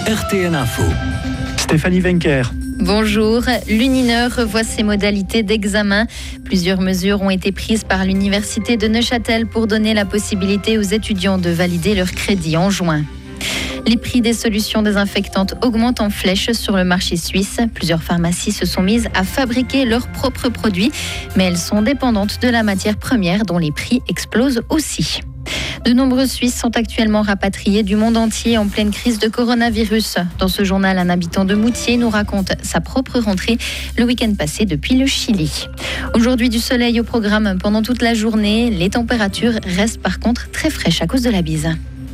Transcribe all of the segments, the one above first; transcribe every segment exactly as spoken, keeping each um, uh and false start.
R T N Info. Stéphanie Wenker. Bonjour, l'Unineur revoit ses modalités d'examen. Plusieurs mesures ont été prises par l'Université de Neuchâtel pour donner la possibilité aux étudiants de valider leur crédit en juin. Les prix des solutions désinfectantes augmentent en flèche sur le marché suisse. Plusieurs pharmacies se sont mises à fabriquer leurs propres produits, mais elles sont dépendantes de la matière première dont les prix explosent aussi. De nombreux Suisses sont actuellement rapatriés du monde entier en pleine crise de coronavirus. Dans ce journal, un habitant de Moutier nous raconte sa propre rentrée le week-end passé depuis le Chili. Aujourd'hui, du soleil au programme pendant toute la journée. Les températures restent par contre très fraîches à cause de la bise.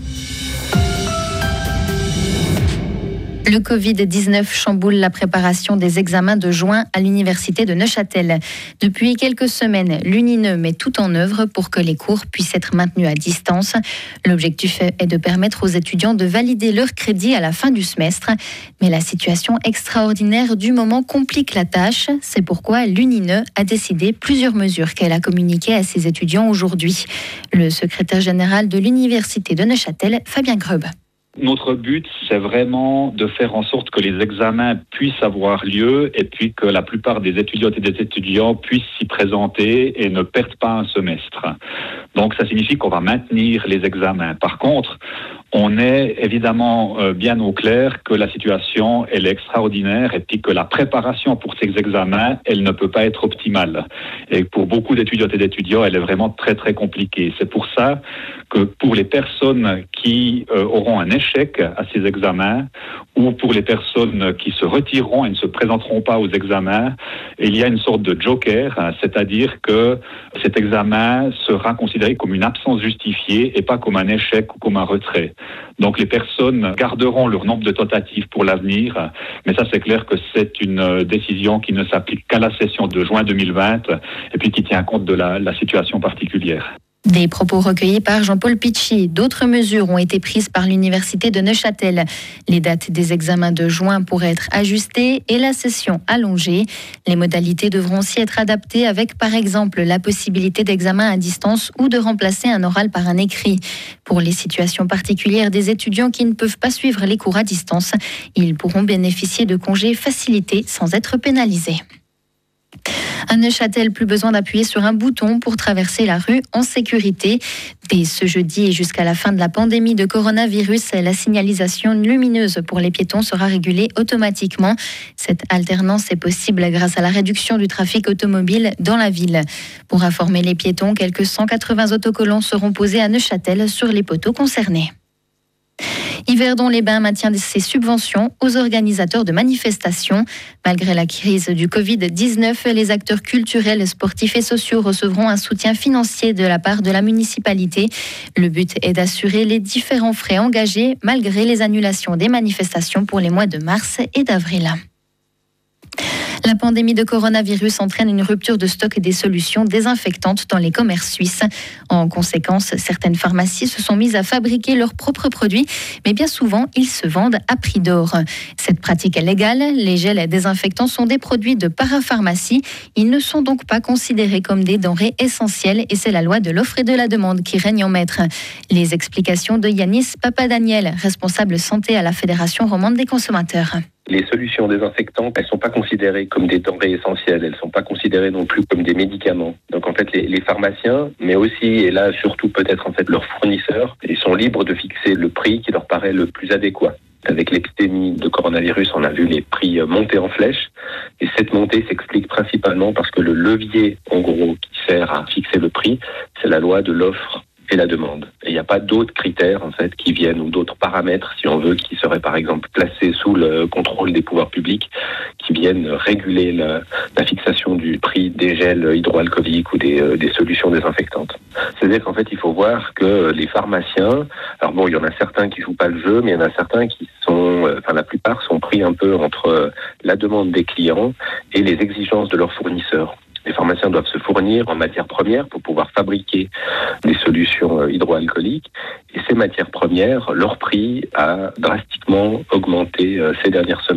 Le covid dix-neuf chamboule la préparation des examens de juin à l'université de Neuchâtel. Depuis quelques semaines, l'Unineur met tout en œuvre pour que les cours puissent être maintenus à distance. L'objectif est de permettre aux étudiants de valider leur crédit à la fin du semestre. Mais la situation extraordinaire du moment complique la tâche. C'est pourquoi l'Unineur a décidé plusieurs mesures qu'elle a communiquées à ses étudiants aujourd'hui. Le secrétaire général de l'université de Neuchâtel, Fabien Grub. Notre but, c'est vraiment de faire en sorte que les examens puissent avoir lieu et puis que la plupart des étudiantes et des étudiants puissent s'y présenter et ne perdent pas un semestre. Donc ça signifie qu'on va maintenir les examens. Par contre, on est évidemment euh, bien au clair que la situation, elle est extraordinaire et puis que la préparation pour ces examens, elle ne peut pas être optimale. Et pour beaucoup d'étudiantes et d'étudiants, elle est vraiment très très compliquée. C'est pour ça que pour les personnes qui euh, auront un échec à ces examens ou pour les personnes qui se retireront et ne se présenteront pas aux examens, il y a une sorte de joker, hein, c'est-à-dire que cet examen sera considéré comme une absence justifiée et pas comme un échec ou comme un retrait. Donc les personnes garderont leur nombre de tentatives pour l'avenir, mais ça c'est clair que c'est une décision qui ne s'applique qu'à la session de juin deux mille vingt et puis qui tient compte de la, la situation particulière. Des propos recueillis par Jean-Paul Pichy. D'autres mesures ont été prises par l'université de Neuchâtel. Les dates des examens de juin pourraient être ajustées et la session allongée. Les modalités devront aussi être adaptées avec, par exemple, la possibilité d'examen à distance ou de remplacer un oral par un écrit. Pour les situations particulières des étudiants qui ne peuvent pas suivre les cours à distance, ils pourront bénéficier de congés facilités sans être pénalisés. À Neuchâtel, plus besoin d'appuyer sur un bouton pour traverser la rue en sécurité. Dès ce jeudi et jusqu'à la fin de la pandémie de coronavirus, la signalisation lumineuse pour les piétons sera régulée automatiquement. Cette alternance est possible grâce à la réduction du trafic automobile dans la ville. Pour informer les piétons, quelques cent quatre-vingts autocollants seront posés à Neuchâtel sur les poteaux concernés. Yverdon-les-Bains maintient ses subventions aux organisateurs de manifestations. Malgré la crise du covid dix-neuf, les acteurs culturels, sportifs et sociaux recevront un soutien financier de la part de la municipalité. Le but est d'assurer les différents frais engagés malgré les annulations des manifestations pour les mois de mars et d'avril. La pandémie de coronavirus entraîne une rupture de stock des solutions désinfectantes dans les commerces suisses. En conséquence, certaines pharmacies se sont mises à fabriquer leurs propres produits, mais bien souvent, ils se vendent à prix d'or. Cette pratique est légale. Les gels désinfectants sont des produits de parapharmacie. Ils ne sont donc pas considérés comme des denrées essentielles et c'est la loi de l'offre et de la demande qui règne en maître. Les explications de Yanis Papadaniel, responsable santé à la Fédération romande des consommateurs. Les solutions désinfectantes, elles ne sont pas considérées comme des denrées essentielles, elles ne sont pas considérées non plus comme des médicaments. Donc en fait, les, les pharmaciens, mais aussi, et là surtout peut-être en fait leurs fournisseurs, ils sont libres de fixer le prix qui leur paraît le plus adéquat. Avec l'épidémie de coronavirus, on a vu les prix monter en flèche. Et cette montée s'explique principalement parce que le levier, en gros, qui sert à fixer le prix, c'est la loi de l'offre et la demande. Et il n'y a pas d'autres critères, en fait, qui viennent, ou d'autres paramètres, si on veut, qui seraient, par exemple, placés sous le contrôle des pouvoirs publics, qui viennent réguler la, la fixation du prix des gels hydroalcooliques ou des, euh, des solutions désinfectantes. C'est-à-dire qu'en fait, il faut voir que les pharmaciens, alors bon, il y en a certains qui jouent pas le jeu, mais il y en a certains qui sont, euh, enfin, la plupart sont pris un peu entre la demande des clients et les exigences de leurs fournisseurs. Les pharmaciens doivent se fournir en matières premières pour pouvoir fabriquer des solutions hydroalcooliques. Et ces matières premières, leur prix a drastiquement augmenté ces dernières semaines.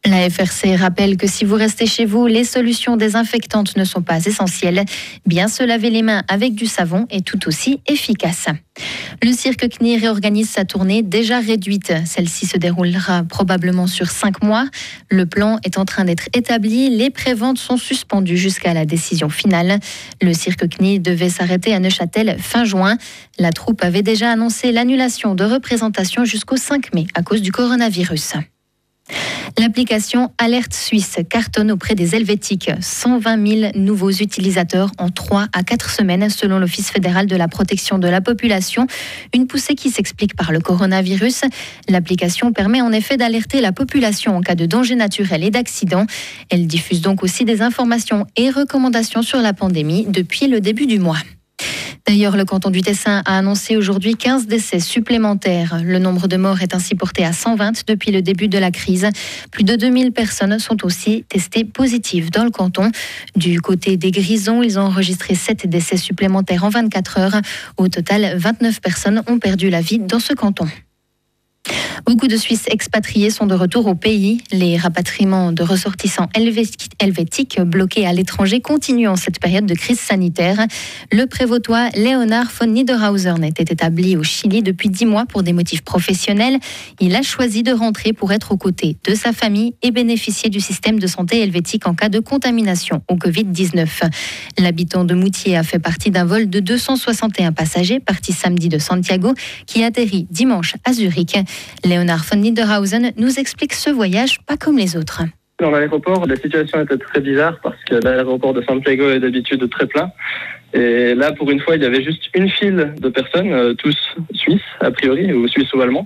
La F R C rappelle que si vous restez chez vous, les solutions désinfectantes ne sont pas essentielles. Bien se laver les mains avec du savon est tout aussi efficace. Le cirque C N I réorganise sa tournée déjà réduite. Celle-ci se déroulera probablement sur cinq mois. Le plan est en train d'être établi. Les préventes sont suspendues jusqu'à la décision finale. Le cirque C N I devait s'arrêter à Neuchâtel fin juin. La troupe avait déjà annoncé l'annulation de représentations jusqu'au cinq mai à cause du coronavirus. L'application Alerte Suisse cartonne auprès des Helvétiques. cent vingt mille nouveaux utilisateurs en trois à quatre semaines selon l'Office fédéral de la protection de la population. Une poussée qui s'explique par le coronavirus. L'application permet en effet d'alerter la population en cas de danger naturel et d'accident. Elle diffuse donc aussi des informations et recommandations sur la pandémie depuis le début du mois. D'ailleurs, le canton du Tessin a annoncé aujourd'hui quinze décès supplémentaires. Le nombre de morts est ainsi porté à cent vingt depuis le début de la crise. Plus de deux mille personnes sont aussi testées positives dans le canton. Du côté des Grisons, ils ont enregistré sept décès supplémentaires en vingt-quatre heures. Au total, vingt-neuf personnes ont perdu la vie dans ce canton. Beaucoup de Suisses expatriés sont de retour au pays. Les rapatriements de ressortissants helvétiques bloqués à l'étranger continuent en cette période de crise sanitaire. Le prévôtois Leonard von Niederhausen était établi au Chili depuis dix mois pour des motifs professionnels. Il a choisi de rentrer pour être aux côtés de sa famille et bénéficier du système de santé helvétique en cas de contamination au covid dix-neuf. L'habitant de Moutier a fait partie d'un vol de deux cent soixante et un passagers partis samedi de Santiago qui atterrit dimanche à Zurich. Leonard von Niederhausen nous explique ce voyage pas comme les autres. Dans l'aéroport, la situation était très bizarre parce que l'aéroport de Santiago est d'habitude très plein. Et là, pour une fois, il y avait juste une file de personnes, euh, tous suisses, a priori, ou suisses ou allemands.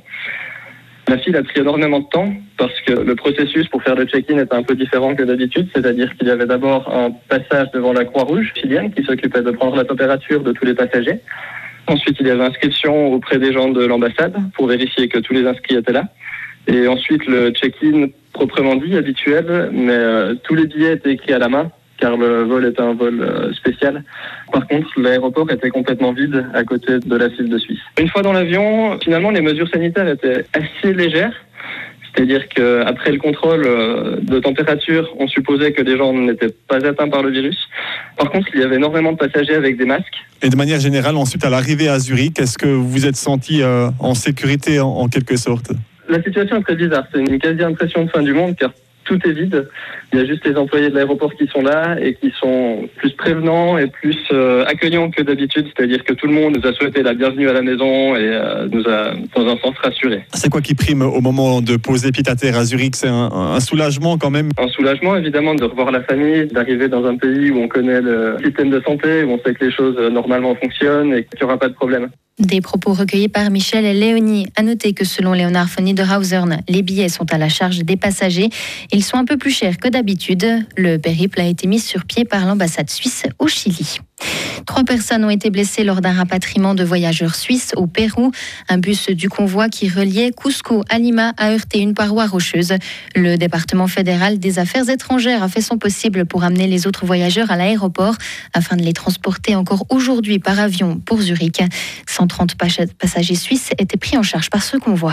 La file a pris énormément de temps parce que le processus pour faire le check-in était un peu différent que d'habitude. C'est-à-dire qu'il y avait d'abord un passage devant la Croix-Rouge chilienne qui s'occupait de prendre la température de tous les passagers. Ensuite, il y avait inscription auprès des gens de l'ambassade pour vérifier que tous les inscrits étaient là. Et ensuite, le check-in proprement dit, habituel, mais euh, tous les billets étaient écrits à la main, car le vol était un vol euh, spécial. Par contre, l'aéroport était complètement vide à côté de la file de Suisse. Une fois dans l'avion, finalement, les mesures sanitaires étaient assez légères. C'est-à-dire qu'après le contrôle de température, on supposait que les gens n'étaient pas atteints par le virus. Par contre, il y avait énormément de passagers avec des masques. Et de manière générale, ensuite, à l'arrivée à Zurich, est-ce que vous vous êtes senti euh, en sécurité en, en quelque sorte ? La situation est très bizarre. C'est une quasi-impression de fin du monde, car tout est vide. Il y a juste les employés de l'aéroport qui sont là et qui sont plus prévenants et plus euh, accueillants que d'habitude. C'est-à-dire que tout le monde nous a souhaité la bienvenue à la maison et euh, nous a, dans un sens, rassurés. C'est quoi qui prime au moment de poser pied à terre à Zurich ? C'est un, un soulagement quand même ? Un soulagement, évidemment, de revoir la famille, d'arriver dans un pays où on connaît le système de santé, où on sait que les choses normalement fonctionnent et qu'il n'y aura pas de problème. Des propos recueillis par Michel et Léonie. À noter que selon Leonard von Niederhausen, les billets sont à la charge des passagers. Ils sont un peu plus chers que d'habitude. Le périple a été mis sur pied par l'ambassade suisse au Chili. Trois personnes ont été blessées lors d'un rapatriement de voyageurs suisses au Pérou. Un bus du convoi qui reliait Cusco à Lima a heurté une paroi rocheuse. Le département fédéral des affaires étrangères a fait son possible pour amener les autres voyageurs à l'aéroport afin de les transporter encore aujourd'hui par avion pour Zurich. cent trente passagers suisses étaient pris en charge par ce convoi.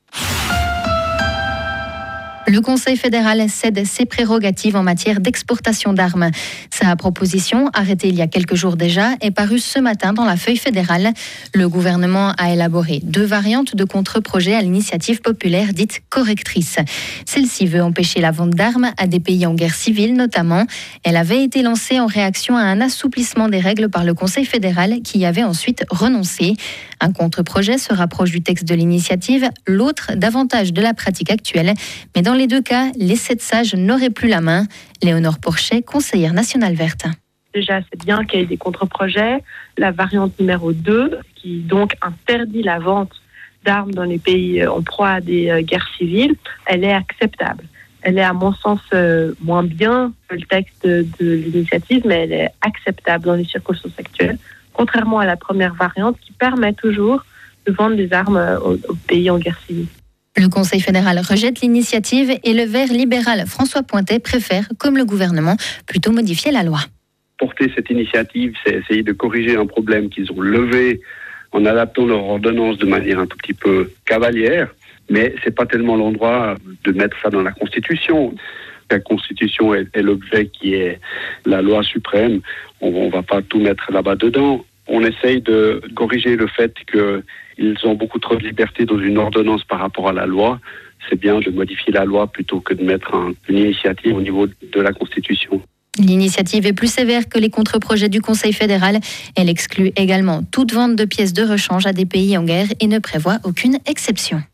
Le Conseil fédéral cède ses prérogatives en matière d'exportation d'armes. Sa proposition, arrêtée il y a quelques jours déjà, est parue ce matin dans la feuille fédérale. Le gouvernement a élaboré deux variantes de contre-projet à l'initiative populaire dite correctrice. Celle-ci veut empêcher la vente d'armes à des pays en guerre civile notamment. Elle avait été lancée en réaction à un assouplissement des règles par le Conseil fédéral qui y avait ensuite renoncé. Un contre-projet se rapproche du texte de l'initiative, l'autre davantage de la pratique actuelle. Mais dans les deux cas, les sept sages n'auraient plus la main. Léonore Porchet, conseillère nationale verte. Déjà, c'est bien qu'il y ait des contre-projets. La variante numéro deux, qui donc interdit la vente d'armes dans les pays en proie à des guerres civiles, elle est acceptable. Elle est à mon sens moins bien que le texte de l'initiative, mais elle est acceptable dans les circonstances actuelles, contrairement à la première variante qui permet toujours de vendre des armes aux, aux pays en guerre civile. Le Conseil fédéral rejette l'initiative et le vert libéral François Pointet préfère, comme le gouvernement, plutôt modifier la loi. Porter cette initiative, c'est essayer de corriger un problème qu'ils ont levé en adaptant leur ordonnance de manière un tout petit peu cavalière. mais c'est pas tellement l'endroit de mettre ça dans la Constitution. La Constitution est, est l'objet qui est la loi suprême. On ne va pas tout mettre là-bas dedans. On essaye de corriger le fait qu'ils ont beaucoup trop de liberté dans une ordonnance par rapport à la loi. C'est bien de modifier la loi plutôt que de mettre un, une initiative au niveau de la Constitution. L'initiative est plus sévère que les contre-projets du Conseil fédéral. Elle exclut également toute vente de pièces de rechange à des pays en guerre et ne prévoit aucune exception.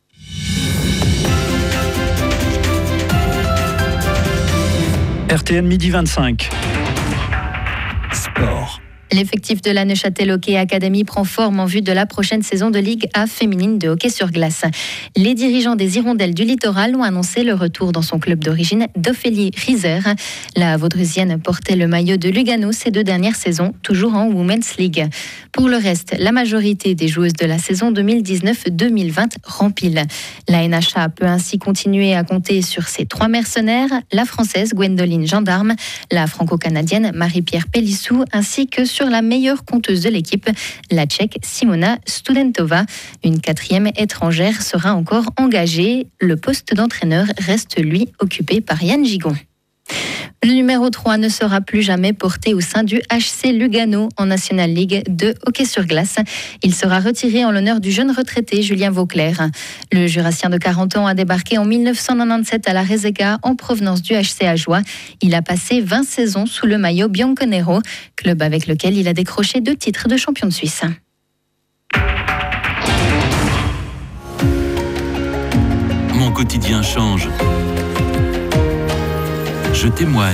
R T N midi vingt-cinq. Sport. L'effectif de la Neuchâtel Hockey Academy prend forme en vue de la prochaine saison de Ligue A féminine de hockey sur glace. Les dirigeants des Hirondelles du Littoral ont annoncé le retour dans son club d'origine d'Ophélie Rieser. La Vaudreusienne portait le maillot de Lugano ces deux dernières saisons, toujours en Women's League. Pour le reste, la majorité des joueuses de la saison deux mille dix-neuf deux mille vingt rempile. La N H A peut ainsi continuer à compter sur ses trois mercenaires, la Française Gwendoline Gendarme, la Franco-Canadienne Marie-Pierre Pellissou, ainsi que sur la meilleure conteuse de l'équipe, la Tchèque Simona Studentova. Une quatrième étrangère sera encore engagée. Le poste d'entraîneur reste, lui, occupé par Yann Gigon. Le numéro trois ne sera plus jamais porté au sein du H C Lugano en National League de hockey sur glace. Il sera retiré en l'honneur du jeune retraité Julien Vauclair. Le Jurassien de quarante ans a débarqué en dix-neuf cent quatre-vingt-dix-sept à la Rezeka en provenance du H C Ajoie. Il a passé vingt saisons sous le maillot Bianconero, club avec lequel il a décroché deux titres de champion de Suisse. Mon quotidien change. Je témoigne.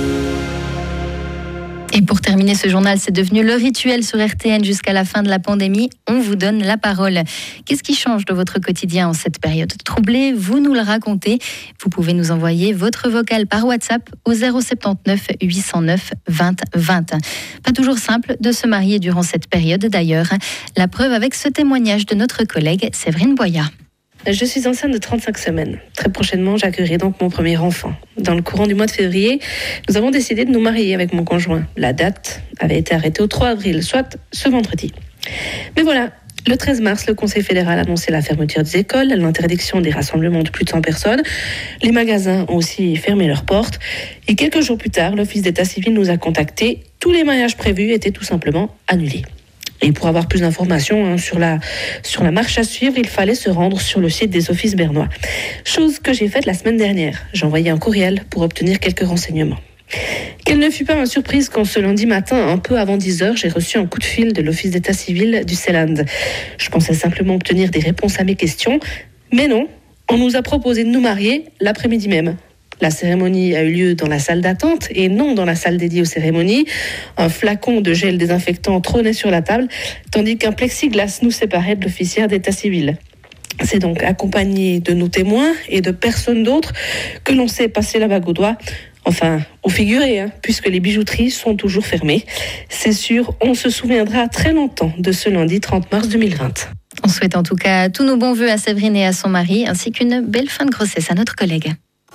Et pour terminer ce journal, c'est devenu le rituel sur R T N jusqu'à la fin de la pandémie. On vous donne la parole. Qu'est-ce qui change de votre quotidien en cette période troublée? Vous nous le racontez. Vous pouvez nous envoyer votre vocal par WhatsApp au zéro soixante-dix-neuf huit cent neuf vingt vingt. Pas toujours simple de se marier durant cette période d'ailleurs. La preuve avec ce témoignage de notre collègue Séverine Boya. Je suis enceinte de trente-cinq semaines. Très prochainement, j'accueillerai donc mon premier enfant. Dans le courant du mois de février, nous avons décidé de nous marier avec mon conjoint. La date avait été arrêtée au trois avril, soit ce vendredi. Mais voilà, le treize mars, le Conseil fédéral a annoncé la fermeture des écoles, l'interdiction des rassemblements de plus de cent personnes. Les magasins ont aussi fermé leurs portes. Et quelques jours plus tard, l'Office d'état civil nous a contactés. Tous les mariages prévus étaient tout simplement annulés. Et pour avoir plus d'informations hein, sur, la, sur la marche à suivre, il fallait se rendre sur le site des offices bernois. Chose que j'ai faite la semaine dernière. J'ai envoyé un courriel pour obtenir quelques renseignements. Quelle ne fut pas ma surprise quand ce lundi matin, un peu avant dix heures, j'ai reçu un coup de fil de l'office d'état civil du Seeland. Je pensais simplement obtenir des réponses à mes questions, mais non, on nous a proposé de nous marier l'après-midi même. La cérémonie a eu lieu dans la salle d'attente et non dans la salle dédiée aux cérémonies. Un flacon de gel désinfectant trônait sur la table, tandis qu'un plexiglas nous séparait de l'officière d'état civil. C'est donc accompagné de nos témoins et de personnes d'autres que l'on s'est passé la bague au doigt. Enfin, au figuré, hein, puisque les bijouteries sont toujours fermées. C'est sûr, on se souviendra très longtemps de ce lundi trente mars deux mille vingt. On souhaite en tout cas tous nos bons vœux à Séverine et à son mari, ainsi qu'une belle fin de grossesse à notre collègue.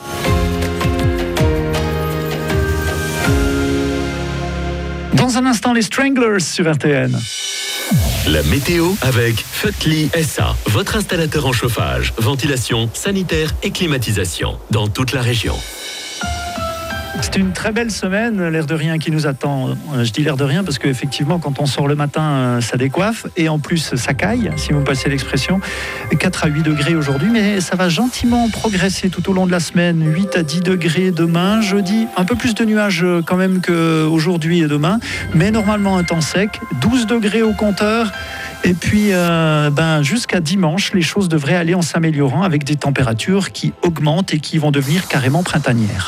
Dans un instant, les Stranglers sur R T N. La météo avec Futli S A, votre installateur en chauffage, ventilation, sanitaire et climatisation dans toute la région. C'est une très belle semaine, l'air de rien qui nous attend. Je dis l'air de rien parce qu'effectivement, quand on sort le matin, ça décoiffe et en plus, ça caille, si vous passez l'expression. quatre à huit degrés aujourd'hui, mais ça va gentiment progresser tout au long de la semaine. huit à dix degrés demain, jeudi, un peu plus de nuages quand même qu'aujourd'hui et demain, mais normalement un temps sec, douze degrés au compteur. Et puis, euh, ben, jusqu'à dimanche, les choses devraient aller en s'améliorant avec des températures qui augmentent et qui vont devenir carrément printanières.